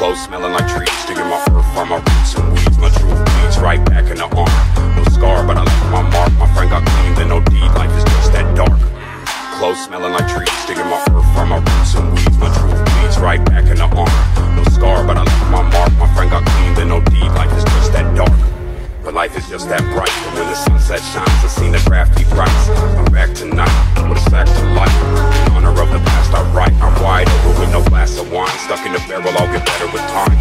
Clothes smelling like trees, digging my earth from my roots and weeds. My true bleeds right back in the arm. No scar, but I left my mark. My friend got clean, then no deed. Life is just that dark. Clothes smelling like trees, digging my earth from my roots and weeds. My true bleeds right back in the arm. No scar, but I left my mark. My friend got clean, then no deed. Life is just that dark. But life is just that bright. And when the sunset shines, I seen the crafty price. I'm back tonight with a sack to life. In honor of the past I write. I'm wide open with no glass of wine. Stuck in the barrel, I'll get better with time.